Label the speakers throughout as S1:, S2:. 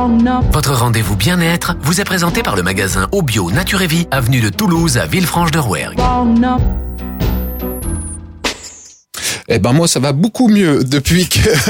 S1: Votre rendez-vous bien-être vous est présenté par le magasin Obio Nature et Vie, avenue de Toulouse à Villefranche-de-Rouergue.
S2: Eh ben moi ça va beaucoup mieux depuis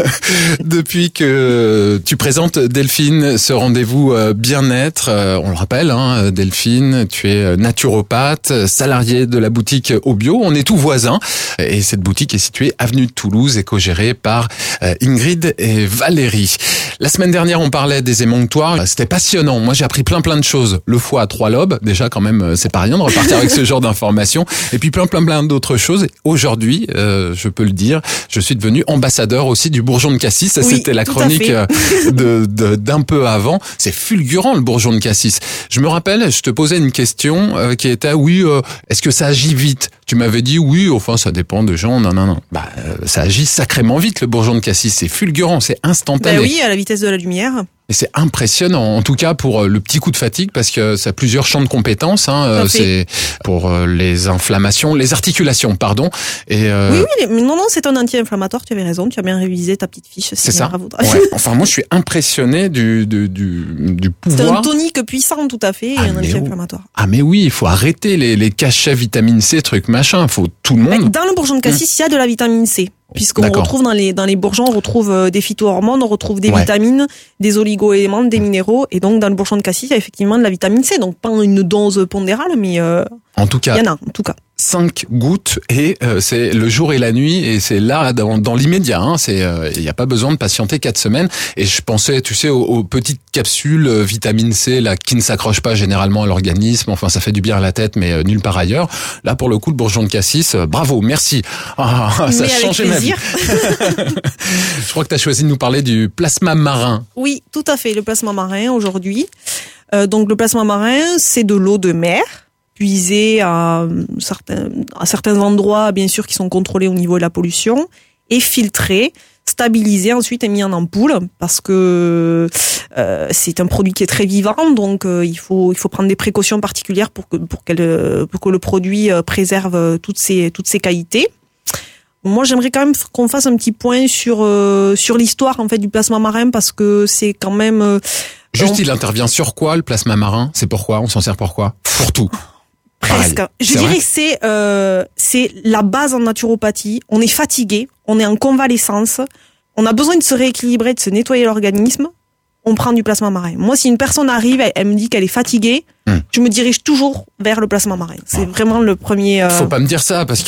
S2: que tu présentes Delphine ce rendez-vous bien-être. On le rappelle, hein, Delphine, tu es naturopathe, salariée de la boutique Obio. On est tous voisins et cette boutique est située avenue de Toulouse et co-gérée par Ingrid et Valérie. La semaine dernière, on parlait des émonctoires. C'était passionnant. Moi, j'ai appris plein de choses. Le foie à 3 lobes. Déjà, quand même, c'est pas rien de repartir avec ce genre d'informations. Et puis plein d'autres choses. Aujourd'hui, je peux le dire, je suis devenu ambassadeur aussi du bourgeon de cassis. Ça, oui, c'était la chronique d'un peu avant. C'est fulgurant, le bourgeon de cassis. Je me rappelle, je te posais une question qui était, est-ce que ça agit vite? Tu m'avais dit oui, enfin ça dépend de gens, non. Ça agit sacrément vite, le bourgeon de cassis. C'est fulgurant, c'est instantané.
S3: Oui, à la vitesse de la lumière.
S2: Et c'est impressionnant, en tout cas pour le petit coup de fatigue, parce que ça a plusieurs champs de compétences. C'est pour les inflammations, les articulations, pardon. Et
S3: oui, mais non, c'est un anti-inflammatoire. Tu avais raison, tu as bien révisé ta petite fiche.
S2: C'est ça. Ouais. Enfin, moi, je suis impressionné du pouvoir.
S3: C'est un tonique puissant, tout à fait, et un anti-inflammatoire.
S2: Mais oui, il faut arrêter les cachets vitamine C, trucs machin. Faut tout le monde.
S3: Dans le bourgeon de cassis, il y a de la vitamine C. Puisqu'on retrouve dans les bourgeons, on retrouve des phytohormones, on retrouve des vitamines, des oligo-éléments, des minéraux, et donc dans le bourgeon de cassis, il y a effectivement de la vitamine C, donc pas une dose pondérale, mais
S2: en tout cas,
S3: il y en a, en tout cas.
S2: 5 gouttes et c'est le jour et la nuit et c'est là dans l'immédiat. Il n'y a pas besoin de patienter 4 semaines. Et je pensais, tu sais, aux petites capsules vitamine C là qui ne s'accrochent pas généralement à l'organisme. Enfin, ça fait du bien à la tête, mais nulle part ailleurs. Là, pour le coup, le bourgeon de cassis, bravo, merci. Ça a changé ma vie. Je crois que tu as choisi de nous parler du plasma marin.
S3: Oui, tout à fait, le plasma marin aujourd'hui. Donc le plasma marin, c'est de l'eau de mer, puisée à certains endroits, bien sûr, qui sont contrôlés au niveau de la pollution, et filtré, stabilisé ensuite et mis en ampoule, parce que c'est un produit qui est très vivant, donc il faut prendre des précautions particulières pour que le produit préserve toutes ses qualités. Moi, j'aimerais quand même qu'on fasse un petit point sur l'histoire en fait du plasma marin, parce que c'est quand même
S2: juste il intervient sur quoi, le plasma marin? C'est pourquoi? On s'en sert pourquoi? Pour tout.
S3: Presque. Je dirais que c'est la base en naturopathie. On est fatigué, on est en convalescence, on a besoin de se rééquilibrer, de se nettoyer l'organisme. On prend du plasma marin. Moi, si une personne arrive, elle me dit qu'elle est fatiguée, je me dirige toujours vers le plasma marin. C'est vraiment le premier.
S2: Faut pas me dire ça parce que.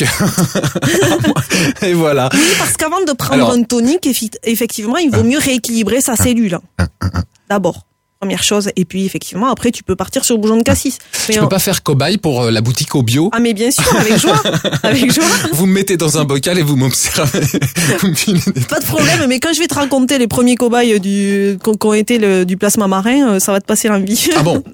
S2: Et voilà.
S3: Oui, parce qu'avant de prendre un tonique, effectivement, il vaut mieux rééquilibrer sa cellule. D'abord. Première chose, et puis effectivement après tu peux partir sur le bourgeon de cassis.
S2: Tu peux pas faire cobaye pour la boutique Obio?
S3: Ah mais bien sûr, avec joie, avec joie.
S2: Vous me mettez dans un bocal et vous m'observez.
S3: Pas de problème, mais quand je vais te raconter les premiers cobayes qui ont été du plasma marin, ça va te passer l'envie.
S2: Ah bon.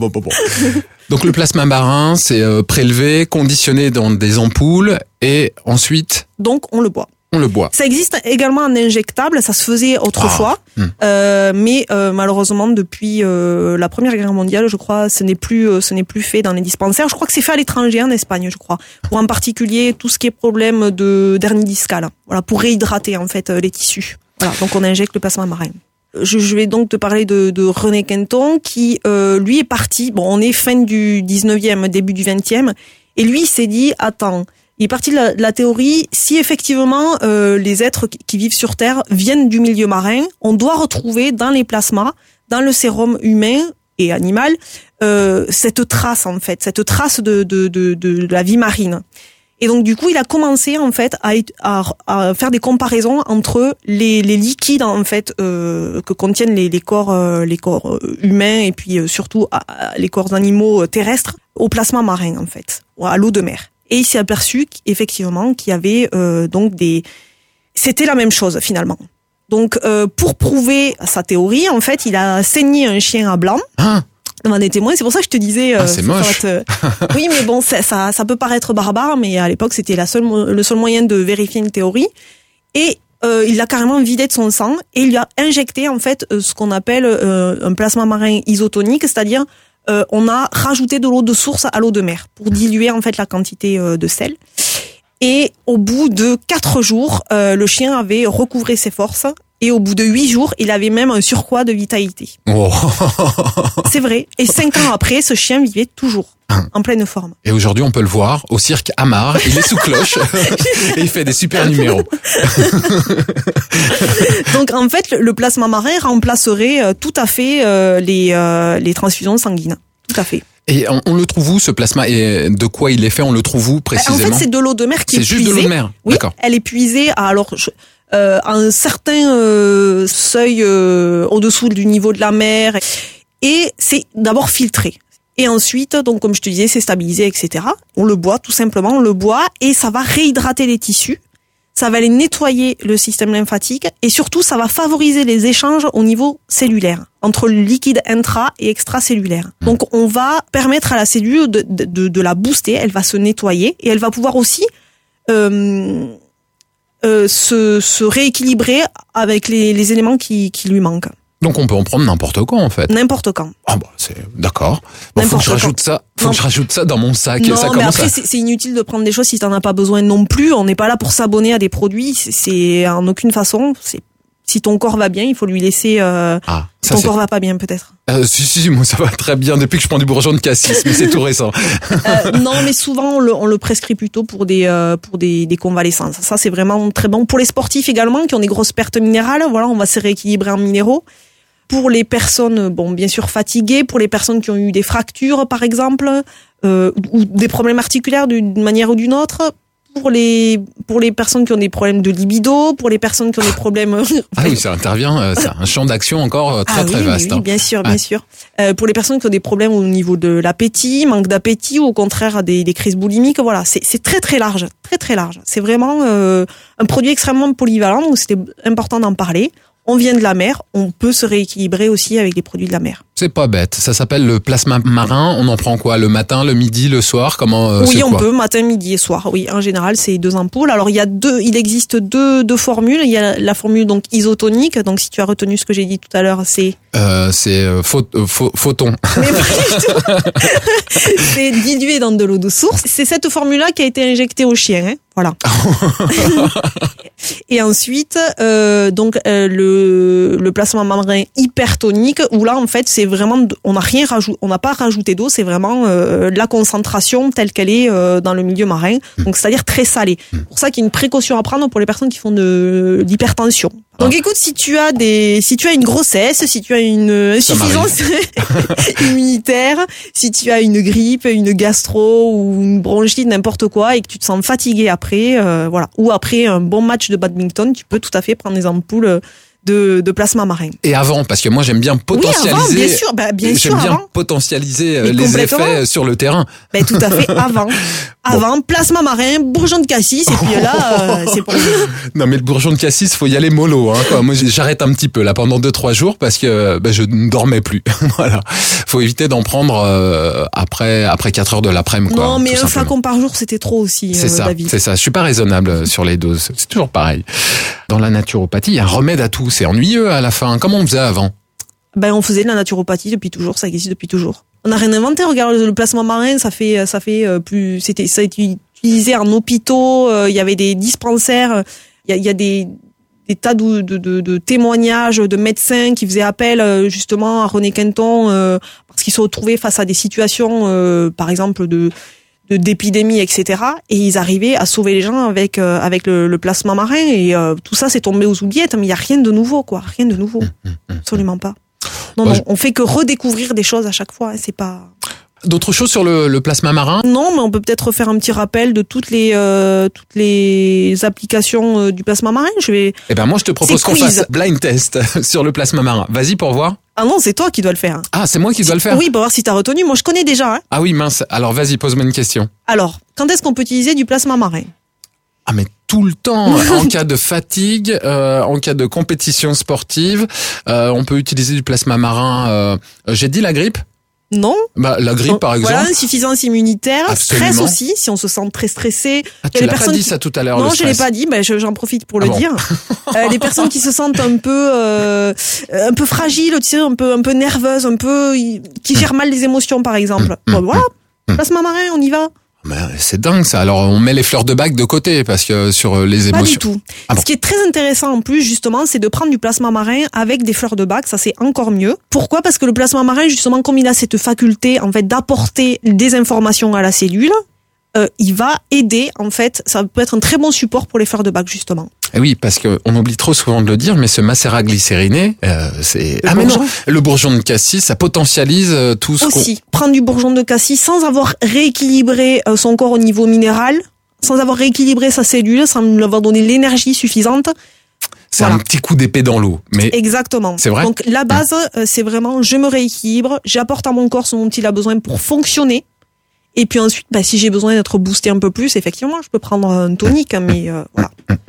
S2: Donc le plasma marin, c'est prélevé, conditionné dans des ampoules et ensuite.
S3: Donc on le boit.
S2: On le boit.
S3: Ça existe également en injectable, ça se faisait autrefois, mais malheureusement depuis la Première Guerre mondiale, je crois, ce n'est plus fait dans les dispensaires. Je crois que c'est fait à l'étranger, en Espagne, je crois, pour en particulier tout ce qui est problème d'hernie discale. Voilà, pour réhydrater en fait les tissus. Voilà, donc on injecte le plasma marin. Je vais donc te parler de René Quinton qui lui est parti. Bon, on est fin du 19e, début du 20e, et lui il s'est dit attends. Il est parti de la théorie, si effectivement les êtres qui vivent sur Terre viennent du milieu marin, on doit retrouver dans les plasmas, dans le sérum humain et animal, cette trace en fait, cette trace de la vie marine. Et donc du coup, il a commencé en fait à faire des comparaisons entre les liquides en fait que contiennent les corps humains et puis surtout les corps animaux terrestres au plasma marin en fait, à l'eau de mer. Et il s'est aperçu qu'effectivement qu'il y avait donc c'était la même chose finalement. Donc pour prouver sa théorie, en fait, il a saigné un chien à blanc devant des témoins. C'est pour ça que je te disais.
S2: C'est moche.
S3: Oui, mais bon, ça peut paraître barbare, mais à l'époque c'était le seul moyen de vérifier une théorie. Et il l'a carrément vidé de son sang et il lui a injecté en fait ce qu'on appelle un plasma marin isotonique, c'est-à-dire on a rajouté de l'eau de source à l'eau de mer pour diluer en fait la quantité de sel. Et au bout de 4 jours, le chien avait recouvré ses forces Et au bout de 8 jours, il avait même un surcroît de vitalité.
S2: Oh.
S3: C'est vrai. Et 5 ans après, ce chien vivait toujours en pleine forme.
S2: Et aujourd'hui, on peut le voir au cirque Hamar. Il est sous cloche et il fait des super numéros.
S3: Donc en fait, le plasma marin remplacerait tout à fait les transfusions sanguines. Tout à fait.
S2: Et on le trouve où, ce plasma, et de quoi il est fait? On le trouve où précisément?
S3: En fait, c'est de l'eau de mer qui est puisée.
S2: C'est juste de l'eau de mer.
S3: Oui,
S2: d'accord.
S3: Elle est puisée à un certain seuil au-dessous du niveau de la mer, et c'est d'abord filtré. Et ensuite, donc comme je te disais, c'est stabilisé, etc. On le boit, tout simplement, on le boit, et ça va réhydrater les tissus. Ça va aller nettoyer le système lymphatique, et surtout, ça va favoriser les échanges au niveau cellulaire, entre le liquide intra et extracellulaire. Donc, on va permettre à la cellule de la booster, elle va se nettoyer, et elle va pouvoir aussi se rééquilibrer avec les éléments qui lui manquent.
S2: Donc on peut en prendre n'importe quand, en fait.
S3: N'importe quand.
S2: Ah bah c'est d'accord. Bon, faut que je rajoute ça. Faut que je rajoute ça dans mon sac.
S3: Non,
S2: ça
S3: mais après c'est inutile de prendre des choses si t'en as pas besoin non plus. On n'est pas là pour s'abonner à des produits. C'est en aucune façon. Si ton corps va bien, il faut lui laisser. Ton corps va pas bien, peut-être.
S2: Si, moi ça va très bien depuis que je prends du bourgeon de cassis, mais c'est tout récent.
S3: Non, mais souvent on le prescrit plutôt pour des convalescences. Ça c'est vraiment très bon pour les sportifs également qui ont des grosses pertes minérales. Voilà, on va se rééquilibrer en minéraux. Pour les personnes, bien sûr fatiguées, pour les personnes qui ont eu des fractures par exemple, ou des problèmes articulaires d'une manière ou d'une autre. Pour les personnes qui ont des problèmes de libido, pour les personnes qui ont des problèmes...
S2: Ah oui, ça intervient, c'est un champ d'action encore très vaste.
S3: Oui, bien sûr, bien sûr. Pour les personnes qui ont des problèmes au niveau de l'appétit, manque d'appétit, ou au contraire des crises boulimiques, voilà, c'est très très large, très très large. C'est vraiment un produit extrêmement polyvalent, donc c'était important d'en parler. On vient de la mer, on peut se rééquilibrer aussi avec des produits de la mer.
S2: C'est pas bête. Ça s'appelle le plasma marin. On en prend quoi? Le matin, le midi, le soir? Comment?
S3: Oui, on peut matin, midi et soir. Oui, en général, c'est 2 ampoules. Alors il existe deux formules. Il y a la formule donc isotonique. Donc si tu as retenu ce que j'ai dit tout à l'heure, c'est
S2: photon.
S3: Mais pas du tout. C'est dilué dans de l'eau de source. C'est cette formule-là qui a été injectée au chien. Hein. Voilà. Et ensuite, le plasma marin hypertonique, où là en fait c'est vraiment, on n'a pas rajouté d'eau, c'est vraiment la concentration telle qu'elle est dans le milieu marin, donc c'est-à-dire très salée. C'est pour ça qu'il y a une précaution à prendre pour les personnes qui font de l'hypertension. Donc écoute, si tu as une grossesse, si tu as une insuffisance immunitaire, si tu as une grippe, une gastro ou une bronchite, n'importe quoi, et que tu te sens fatigué après, voilà, ou après un bon match de badminton, tu peux tout à fait prendre des ampoules de plasma marin.
S2: Et avant, parce que moi j'aime bien potentialiser.
S3: Oui, avant, bien sûr, bien sûr,
S2: j'aime bien
S3: avant.
S2: potentialiser les effets sur le terrain.
S3: Tout à fait, avant, plasma marin, bourgeon de cassis, et puis là, c'est pour vous.
S2: Non, mais le bourgeon de cassis, faut y aller mollo, hein, quoi. Moi, j'arrête un petit peu, là, pendant 2-3 jours, parce que, je ne dormais plus. Voilà. Faut éviter d'en prendre, après 4 heures de l'après-midi, quoi.
S3: Non, mais un flacon par jour, c'était trop aussi, David.
S2: C'est ça. Je suis pas raisonnable sur les doses. C'est toujours pareil. Dans la naturopathie, il y a un remède à tout. C'est ennuyeux à la fin. Comment on faisait avant?
S3: On faisait de la naturopathie depuis toujours, ça existe depuis toujours. On n'a rien inventé, regarde le plasma marin, ça fait ça a été utilisé en hôpitaux, il y avait des dispensaires, il y a des tas de témoignages de médecins qui faisaient appel justement à René Quinton parce qu'ils se retrouvaient face à des situations par exemple d'épidémie, etc. Et ils arrivaient à sauver les gens avec le plasma marin, et tout ça c'est tombé aux oubliettes, mais il y a rien de nouveau, quoi, rien de nouveau. Absolument pas. Non, on fait que redécouvrir des choses à chaque fois, hein, c'est pas...
S2: D'autres choses sur le plasma marin? Non,
S3: mais on peut peut-être faire un petit rappel de toutes les applications du plasma marin.
S2: Moi je te propose qu'on fasse blind test sur le plasma marin. Vas-y pour voir.
S3: Ah non, c'est toi qui dois le faire.
S2: Ah, c'est moi qui dois le faire?
S3: Oui, pour voir si t'as retenu. Moi je connais déjà. Hein.
S2: Ah oui, mince. Alors vas-y, pose-moi une question.
S3: Alors, quand est-ce qu'on peut utiliser du plasma marin?
S2: Ah mais tout le temps, en cas de fatigue, en cas de compétition sportive, on peut utiliser du plasma marin. J'ai dit la grippe?
S3: Non.
S2: La grippe, par exemple.
S3: Voilà, insuffisance immunitaire,
S2: absolument.
S3: Stress aussi, si on se sent très stressé.
S2: Tu l'as pas dit ça tout à l'heure,
S3: non,
S2: le stress.
S3: Je l'ai pas dit, j'en profite pour le dire. Les personnes qui se sentent un peu fragiles, tu sais, un peu nerveuses, qui gèrent mal les émotions, par exemple. Voilà, plasma marin, on y va.
S2: C'est dingue ça. Alors on met les fleurs de bac de côté parce que sur les émotions.
S3: Pas du tout.
S2: Ah bon.
S3: Ce qui est très intéressant en plus justement, c'est de prendre du plasma marin avec des fleurs de bac. Ça c'est encore mieux. Pourquoi ? Parce que le plasma marin justement, comme il a cette faculté en fait d'apporter des informations à la cellule, il va aider en fait. Ça peut être un très bon support pour les fleurs de bac justement.
S2: Et oui, parce que on oublie trop souvent de le dire, mais ce macérat glycériné, c'est le bourgeon de cassis, ça potentialise tout ce
S3: aussi. Prendre du bourgeon de cassis sans avoir rééquilibré son corps au niveau minéral, sans avoir rééquilibré sa cellule, sans lui avoir donné l'énergie suffisante.
S2: C'est un petit coup d'épée dans l'eau, mais
S3: exactement.
S2: C'est vrai.
S3: Donc la base, c'est vraiment je me rééquilibre, j'apporte à mon corps ce dont il a besoin pour fonctionner. Et puis ensuite, si j'ai besoin d'être boosté un peu plus, effectivement, je peux prendre un tonique, mais voilà.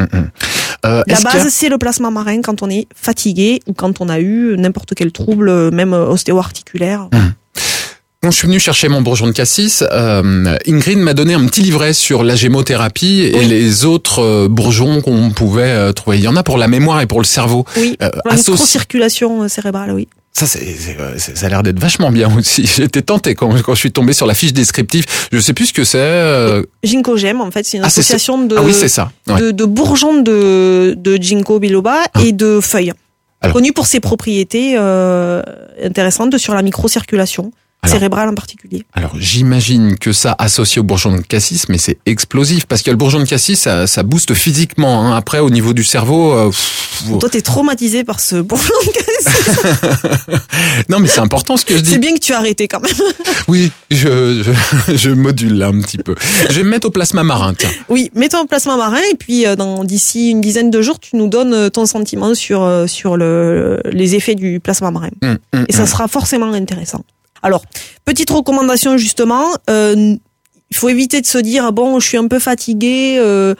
S3: La base, c'est le plasma marin quand on est fatigué ou quand on a eu n'importe quel trouble, même ostéo-articulaire.
S2: Quand je suis venu chercher mon bourgeon de cassis, Ingrid m'a donné un petit livret sur la gémothérapie et les autres bourgeons qu'on pouvait trouver. Il y en a pour la mémoire et pour le cerveau.
S3: Oui, la microcirculation cérébrale, oui.
S2: Ça, ça a l'air d'être vachement bien aussi. J'étais tenté quand je suis tombé sur la fiche descriptive. Je sais plus ce que c'est. Ginkgogem,
S3: en fait, c'est une association de,
S2: oui, c'est ça. Ouais.
S3: de bourgeons de ginkgo biloba et de feuilles. Connu pour ses propriétés intéressantes sur la microcirculation. Cérébrale en particulier.
S2: Alors j'imagine que ça associé au bourgeon de cassis, mais c'est explosif parce que le bourgeon de cassis ça booste physiquement. Hein. Après au niveau du cerveau.
S3: Toi t'es traumatisé par ce bourgeon de cassis.
S2: Non mais c'est important ce que je dis.
S3: C'est bien que tu as arrêté quand même.
S2: Oui, je module là un petit peu. Je vais me mettre au plasma marin. Tiens.
S3: Oui, mets-toi au plasma marin et puis d'ici une dizaine de jours tu nous donnes ton sentiment sur les effets du plasma marin. Et ça sera forcément intéressant. Alors, petite recommandation justement, il faut éviter de se dire bon, je suis un peu fatigué,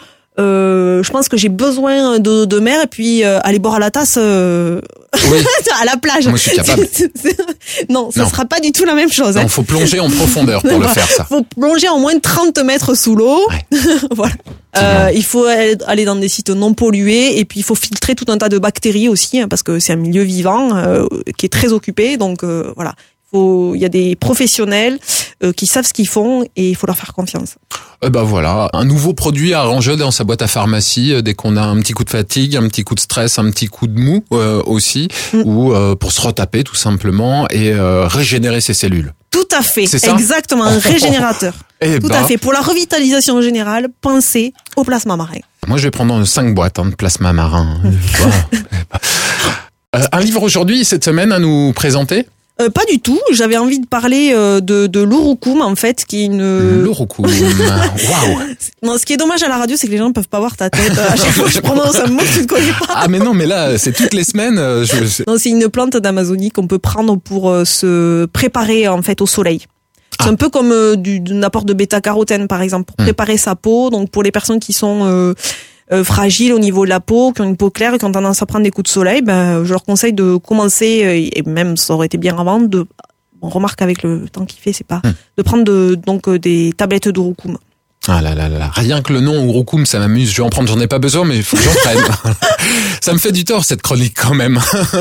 S3: je pense que j'ai besoin de mer et puis aller boire à la tasse
S2: oui.
S3: à la plage.
S2: Moi, je suis capable.
S3: Non, ça sera pas du tout la même chose.
S2: Non, faut plonger en profondeur pour le faire ça.
S3: Faut plonger en moins de 30 mètres sous l'eau. Ouais. Voilà. Il faut aller dans des sites non pollués et puis il faut filtrer tout un tas de bactéries aussi parce que c'est un milieu vivant qui est très occupé. Donc voilà. Il y a des professionnels qui savent ce qu'ils font et il faut leur faire confiance.
S2: Voilà, un nouveau produit à ranger dans sa boîte à pharmacie dès qu'on a un petit coup de fatigue, un petit coup de stress, un petit coup de mou aussi, ou pour se retaper tout simplement et régénérer ses cellules.
S3: Tout à fait,
S2: c'est ça ?
S3: Exactement, un régénérateur. Tout à fait. Pour la revitalisation générale, pensez au plasma marin. Moi,
S2: je vais prendre 5 boîtes de plasma marin. Un livre aujourd'hui, cette semaine, à nous présenter ?
S3: Pas du tout. J'avais envie de parler de l'urucum en fait, qui est une.
S2: L'urucum. Waouh.
S3: Non, ce qui est dommage à la radio, c'est que les gens ne peuvent pas voir ta tête. À chaque fois que je prononce un mot que tu ne connais pas.
S2: Ah mais non, mais là, c'est toutes les semaines.
S3: Non, c'est une plante d'Amazonie qu'on peut prendre pour se préparer en fait au soleil. C'est un peu comme un apport de bêta-carotène par exemple pour préparer sa peau. Donc pour les personnes qui sont fragiles au niveau de la peau, qui ont une peau claire et qui ont tendance à prendre des coups de soleil, je leur conseille de commencer, et même ça aurait été bien avant, on remarque avec le temps qu'il fait, c'est pas, de prendre donc des tablettes d'urucum.
S2: Ah là là là, rien que le nom urucum, ça m'amuse. Je vais en prendre, j'en ai pas besoin, mais il faut que j'en prenne. Ça me fait du tort cette chronique quand même.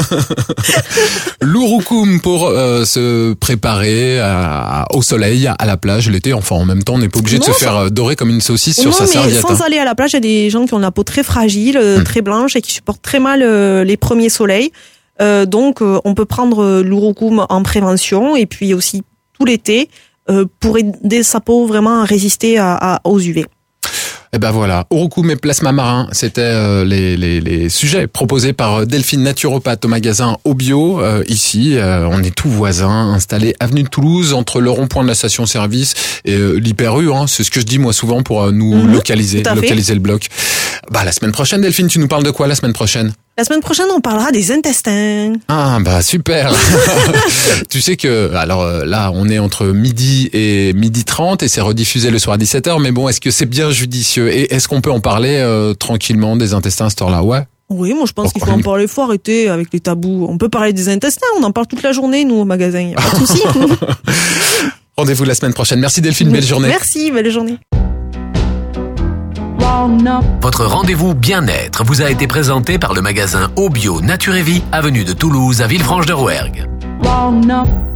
S2: L'urucum pour se préparer au soleil, à la plage l'été. Enfin, en même temps, on n'est pas obligé de se faire dorer comme une saucisse sur sa serviette.
S3: Sans aller à la plage, il y a des gens qui ont la peau très fragile, très blanche et qui supportent très mal les premiers soleils. Donc, on peut prendre l'urucum en prévention et puis aussi tout l'été. Pour aider sa peau vraiment à résister aux UV.
S2: Et voilà, urucum et plasma marin, c'était les sujets proposés par Delphine, naturopathe au magasin Obio. Ici, on est tout voisins, installé avenue de Toulouse, entre le rond-point de la station-service et l'Hyper-U. C'est ce que je dis moi souvent pour nous localiser le bloc. La semaine prochaine, Delphine, tu nous parles de quoi la semaine prochaine ?
S3: La semaine prochaine, on parlera des intestins.
S2: Ah, super. Tu sais que, alors là, on est entre midi et 12h30 et c'est rediffusé le soir à 17h. Mais bon, est-ce que c'est bien judicieux? Et est-ce qu'on peut en parler tranquillement des intestins à cette heure-là? Ouais.
S3: Oui, moi je pense qu'il faut en parler. Il faut arrêter avec les tabous. On peut parler des intestins, on en parle toute la journée, nous, au magasin. Y a pas de souci.
S2: Rendez-vous la semaine prochaine. Merci Delphine, belle journée.
S3: Merci, belle journée.
S1: Votre rendez-vous bien-être vous a été présenté par le magasin Obio Nature et Vie, avenue de Toulouse à Villefranche-de-Rouergue.